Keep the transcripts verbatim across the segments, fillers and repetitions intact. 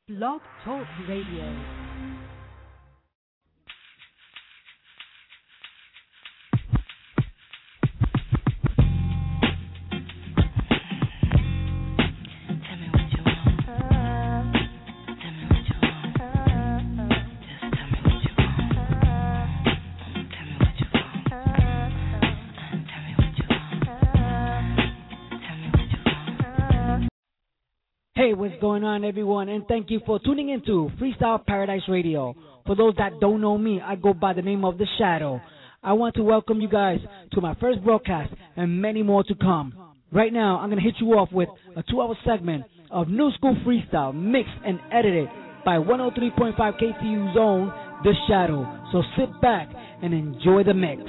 Blog Talk Radio. Hey, what's going on, everyone? And thank you for tuning into Freestyle Paradise Radio. For those that don't know me, I go by the name of The Shadow. I want to welcome you guys to my first broadcast and many more to come. Right now, I'm going to hit you off with a two-hour segment of new school freestyle mixed and edited by one oh three point five K T U's own The Shadow. So sit back and enjoy the mix.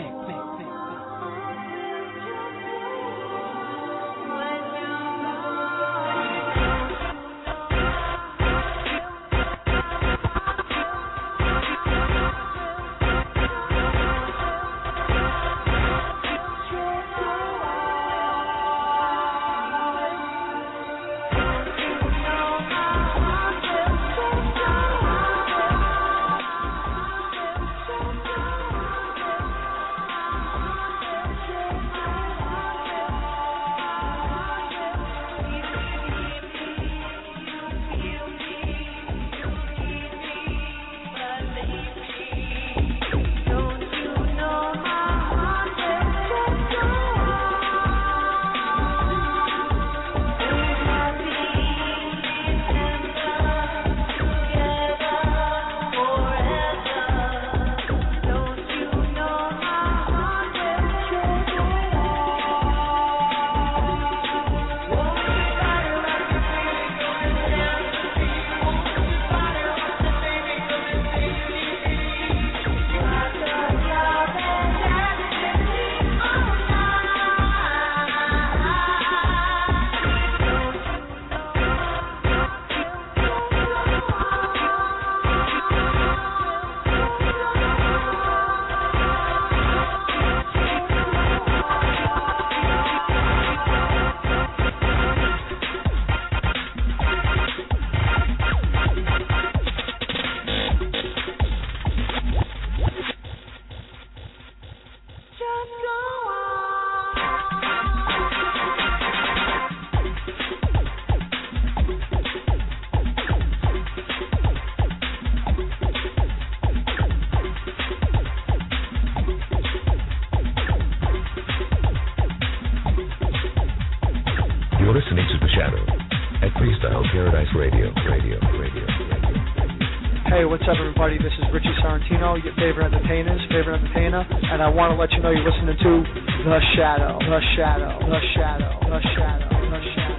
Your favorite entertainers, favorite entertainer, and I want to let you know you're listening to The Shadow, The Shadow, The Shadow, The Shadow, The Shadow.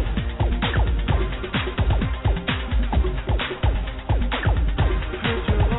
Put your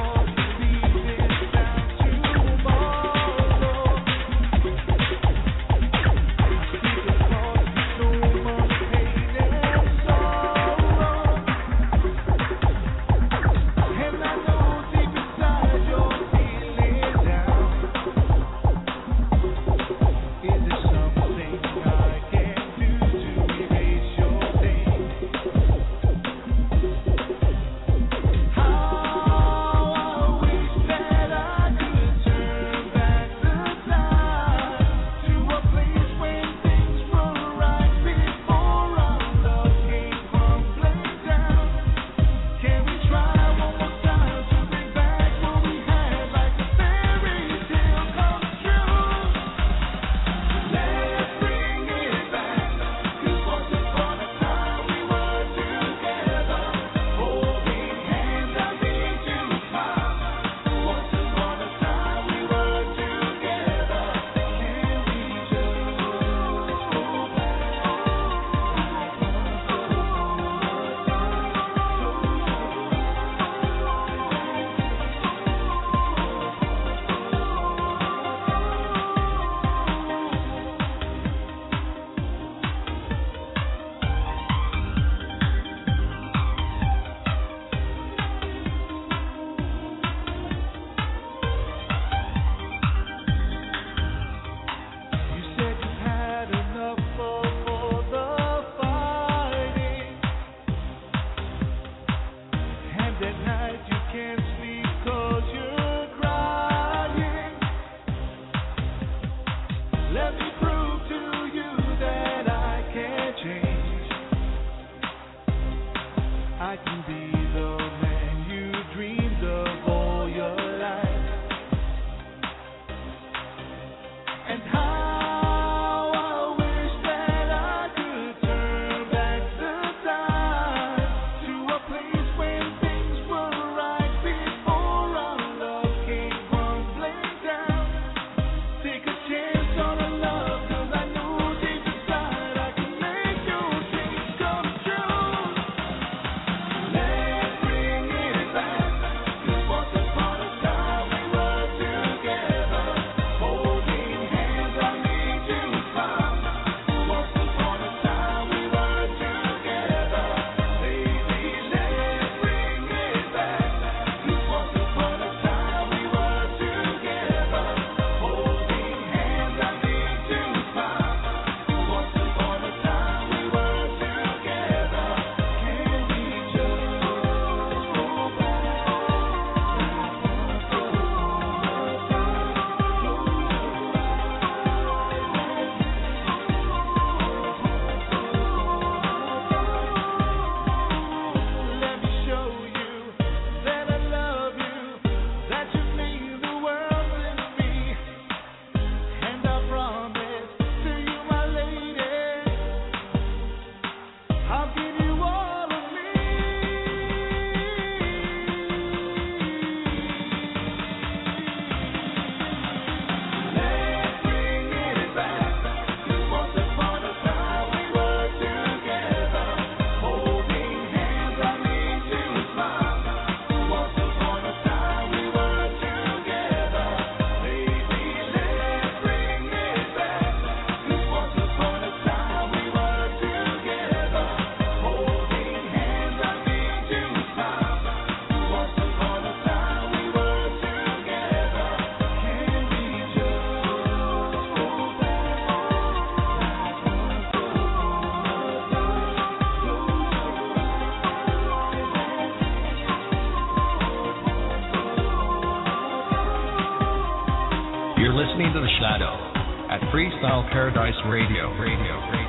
You're listening to The Shadow at Freestyle Paradise Radio. Radio, radio.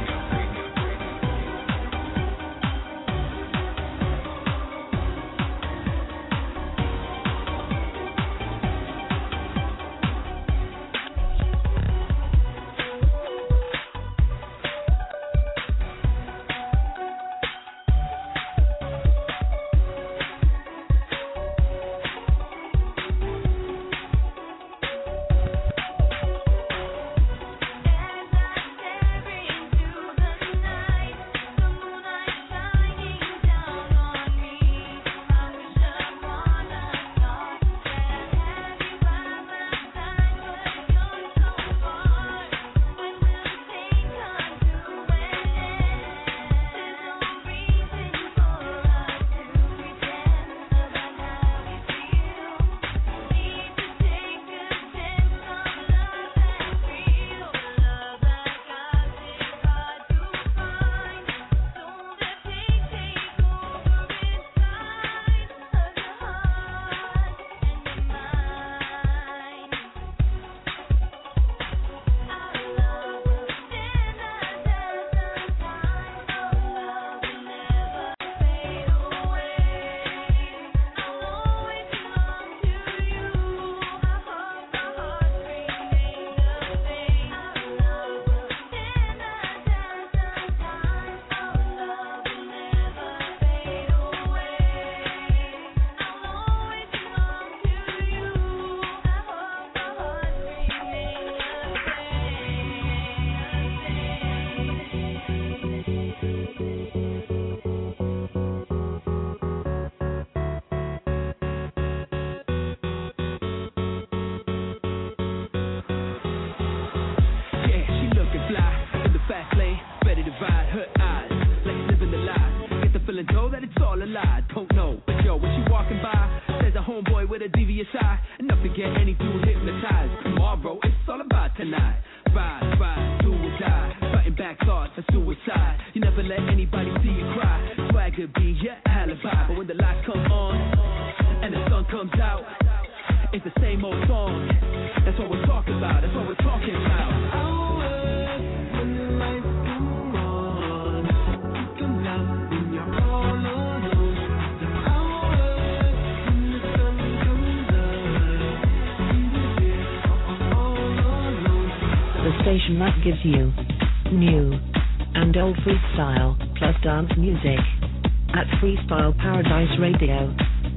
That gives you new and old freestyle plus dance music at Freestyle Paradise Radio.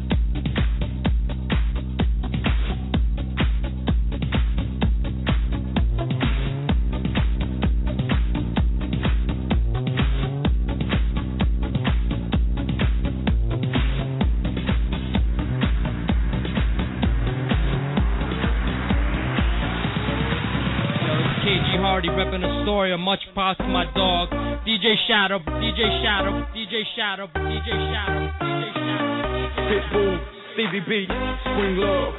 Repping a story of much past my dog. D J Shadow, D J Shadow, D J Shadow, D J Shadow, D J Shadow. Pitbull, Stevie B, Spring Love.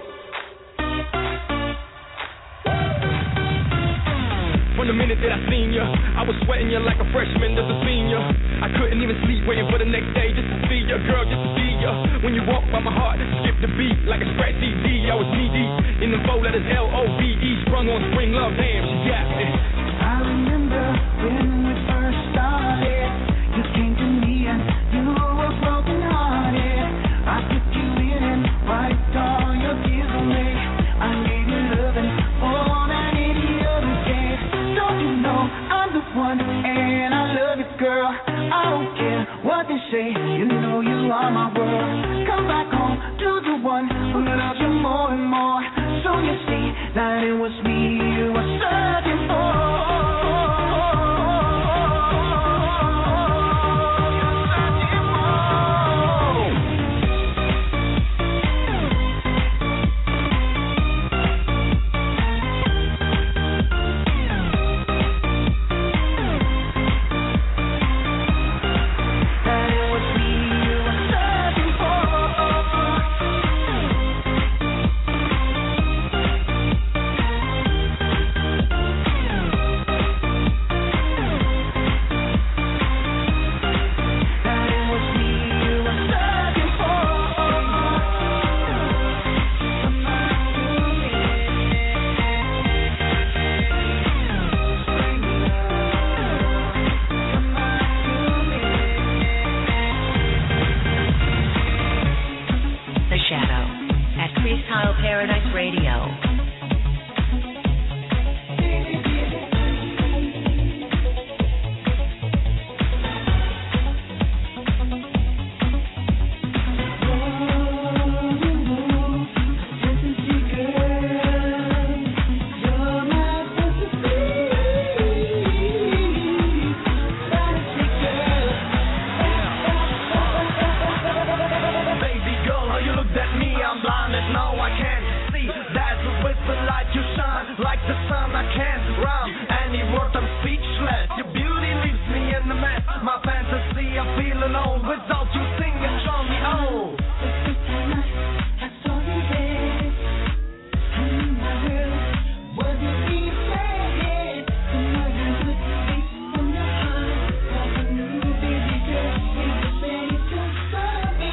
From the minute that I seen ya, I was sweating ya like a freshman to the senior. I couldn't even sleep waiting for the next day just to see ya, girl, just to see ya. When you walk by my heart, it skipped the beat like a scratch C D. I was knee deep in the four letters L O V E, sprung on Spring Love. Damn, she got me. I remember when we first started. You came to me and you were broken hearted. I took you in and wiped all your tears away. I gave you loving more than any other day. Don't you know I'm the one and I love you, girl. I don't care what they say. You know you are my world. Come back home to the one who loves you more and more. So you see that it was me you were searching for. like the sun, I can't rhyme any word, I'm speechless. Your beauty leaves me in the mess. My fantasy, I feel alone without you singing, draw me on. The first time I, I saw you there, I knew my world wasn't being said. The more you would speak from your heart, like a new baby girl, you were ready to serve me.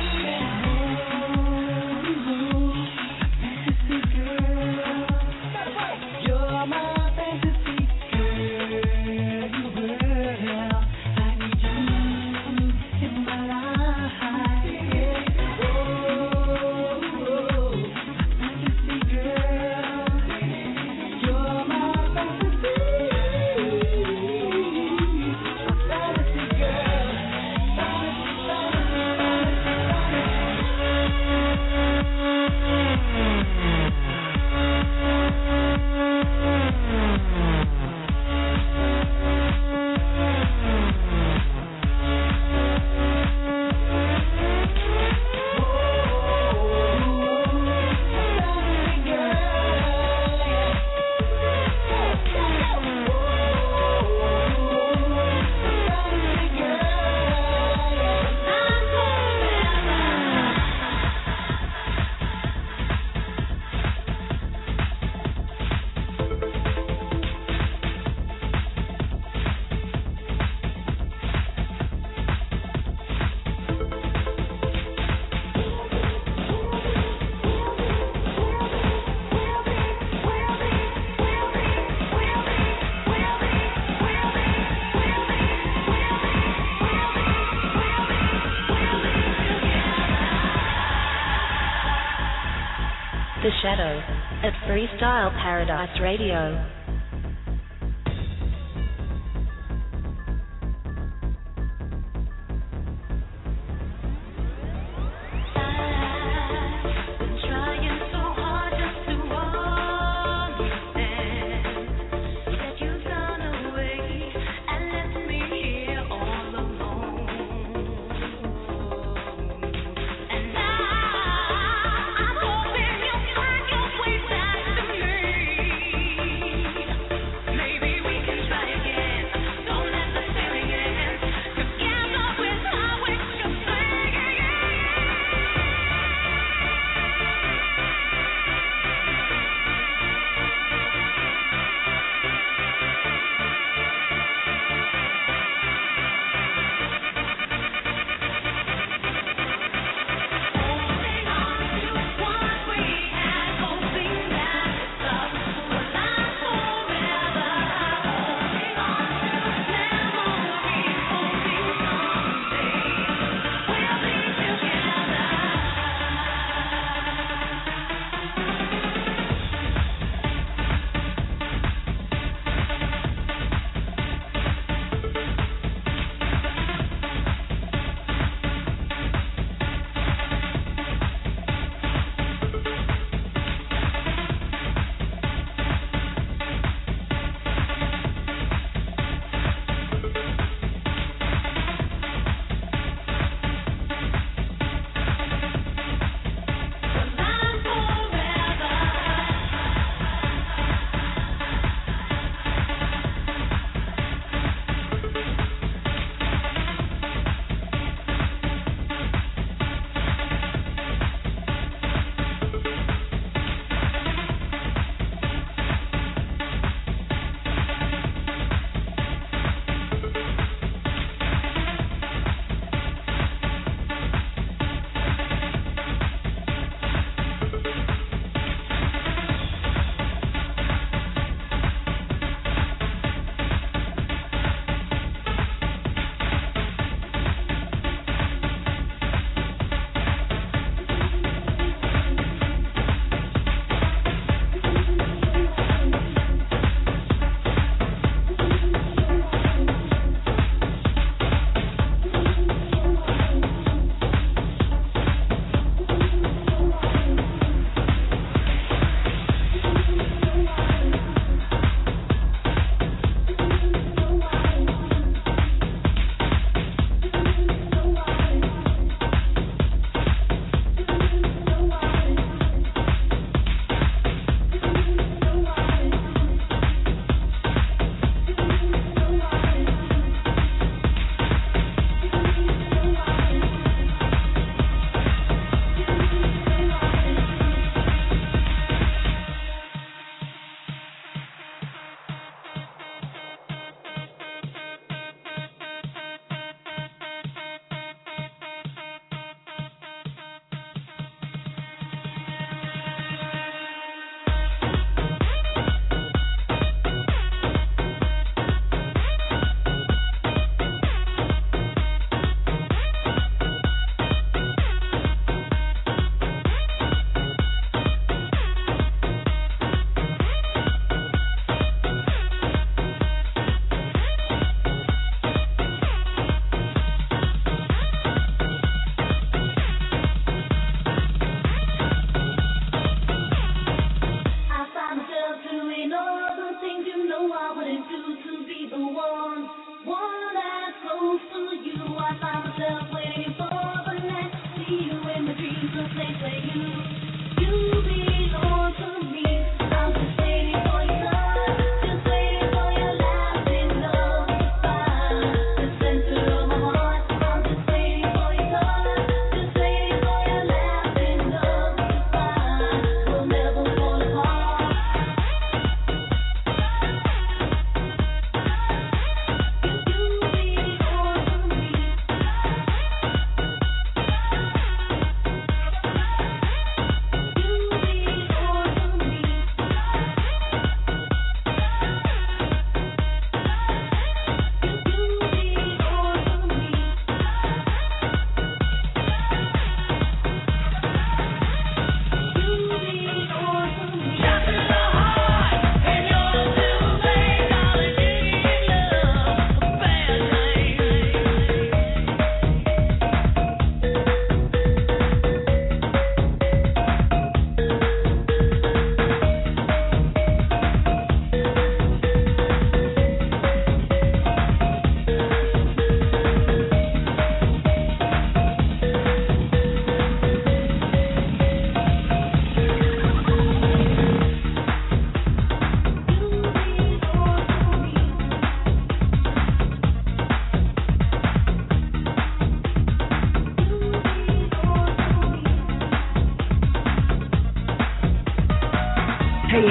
Oh, fantasy girl, you're my fantasy girl. I need you in my life. Oh, fantasy girl, you're my fantasy, my fantasy girl, The Shadow at Freestyle Paradise Radio. I'm hoping you'll find your way back to me.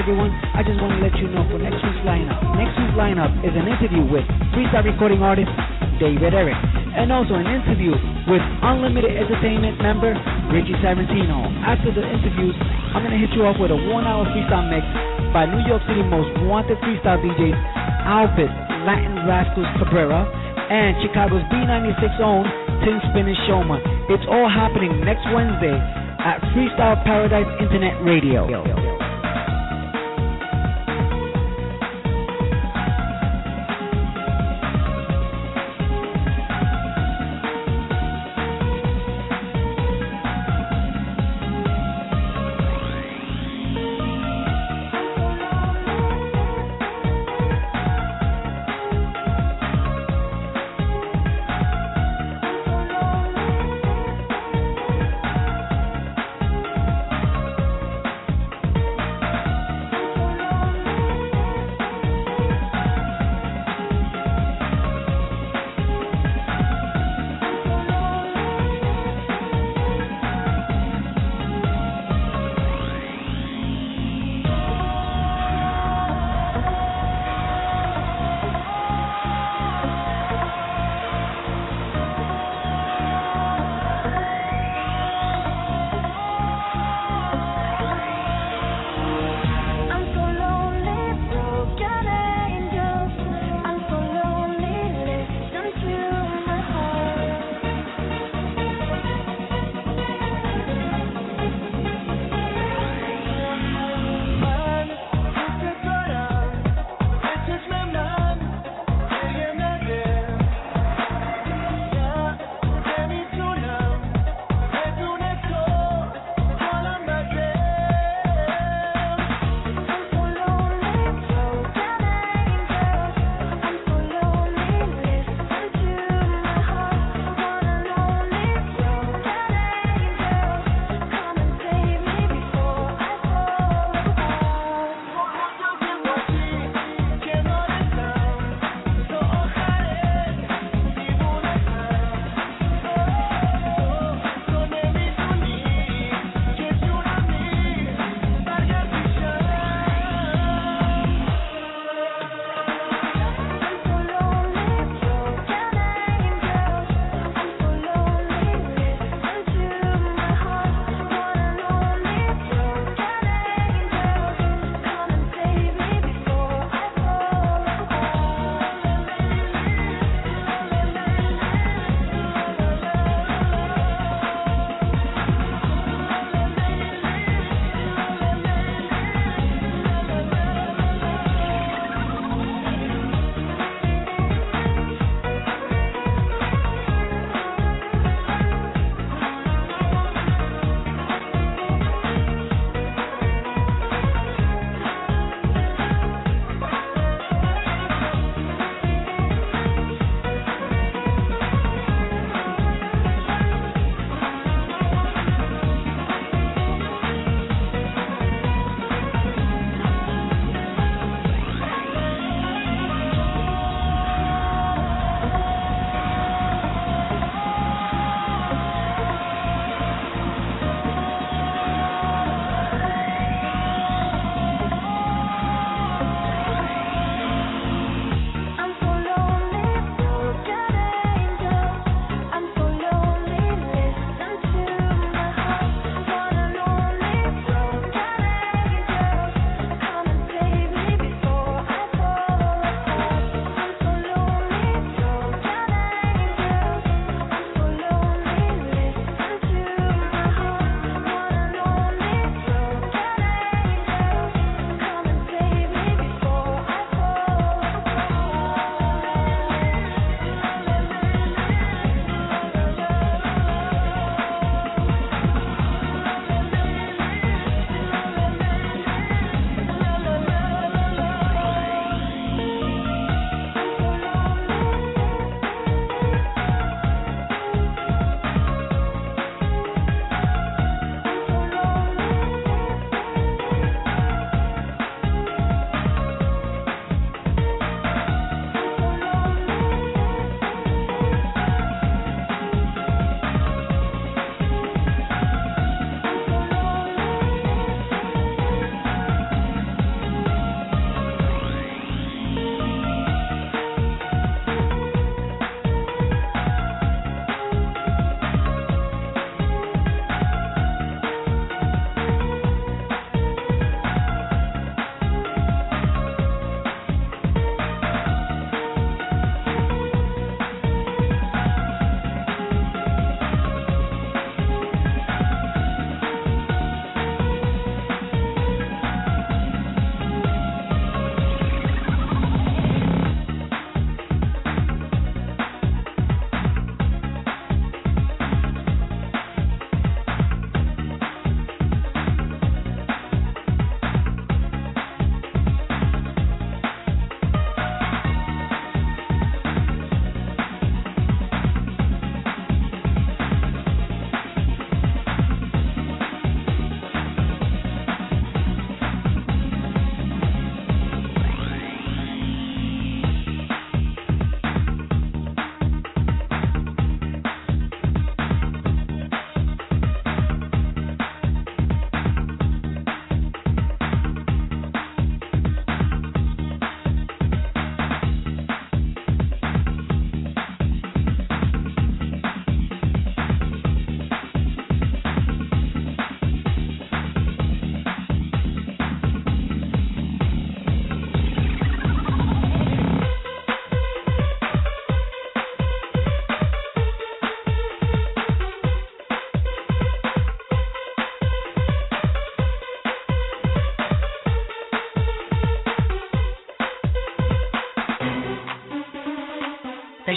everyone, I just want to let you know for next week's lineup. Next week's lineup is an interview with freestyle recording artist David Eric, and also an interview with Unlimited Entertainment member Richie Sarantino. After the interviews, I'm going to hit you up with a one-hour freestyle mix by New York City most wanted freestyle D Js Alvis Latin Rascals Cabrera and Chicago's B ninety-six own Tim Spinach Showman. It's all happening next Wednesday at Freestyle Paradise Internet Radio.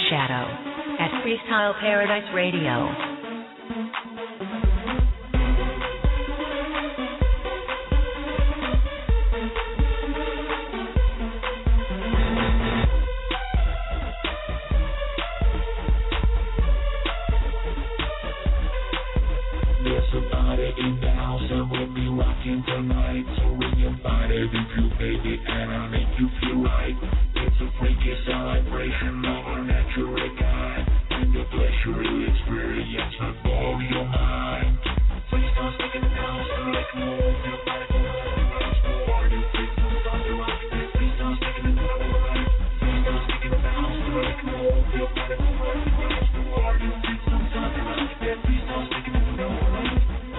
Shadow at Freestyle Paradise Radio. In the house, I will be rocking tonight. So when your body be feel, baby, and I make you feel right. It's a freaky celebration of a natural kind, and the pleasure experience will blow your mind. Freestyle stick in the house, so like move your body from left to right. So are you freestyle start to rock? Freestyle stick in the house, freestyle stick in the house, so like move your body from left to right. So are you freestyle start to rock? Freestyle stick in the house.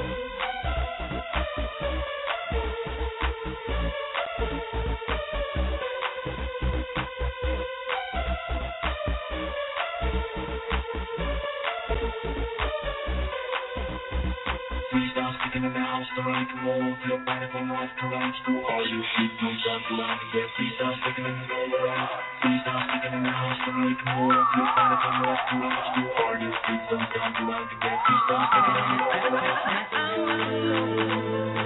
Freestyle sticking in the house, the right to move your body from left to right. Do all you shit comes on to line. Yeah, freestyle sticking in the door. Freestyle sticking in the house, the right to move your body from left to right. Do all you shit comes on to line. Yeah, freestyle sticking in the door.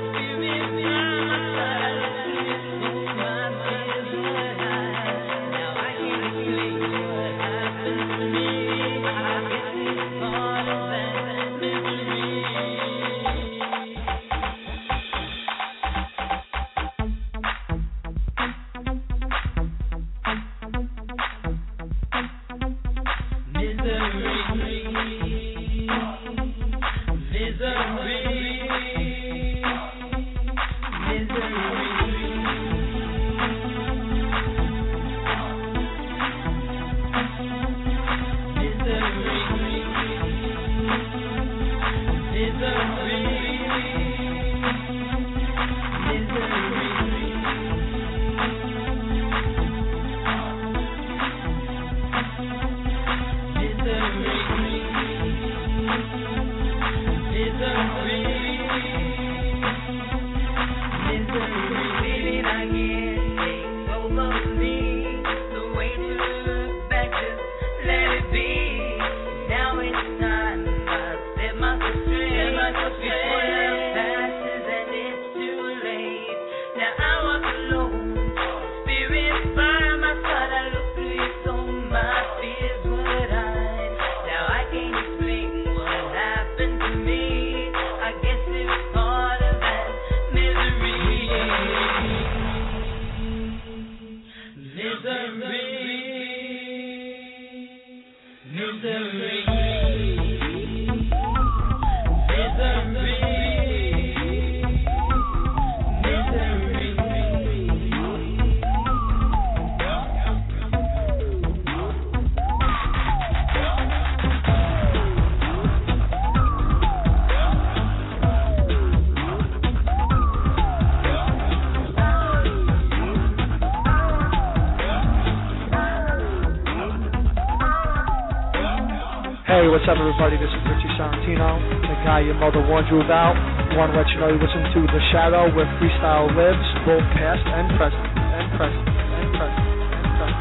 Hey, what's up, everybody? This is Richie Sorrentino, the guy your mother warned you about. Want to let you know you listen to The Shadow, where freestyle lives, both past and present, and present, and present, and present.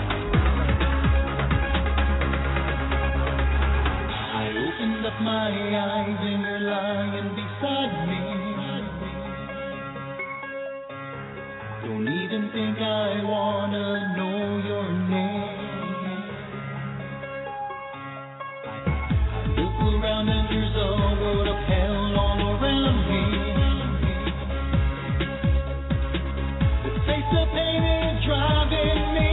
I opened up my eyes and you're lying beside me. Don't even think I wanna know your name. Around and there's a world of hell all around me. The face of pain is driving me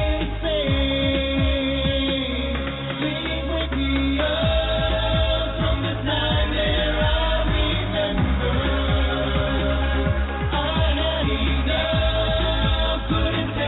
insane. Please wake me up from this nightmare I remember. I had enough, couldn't take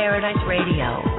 Paradise Radio.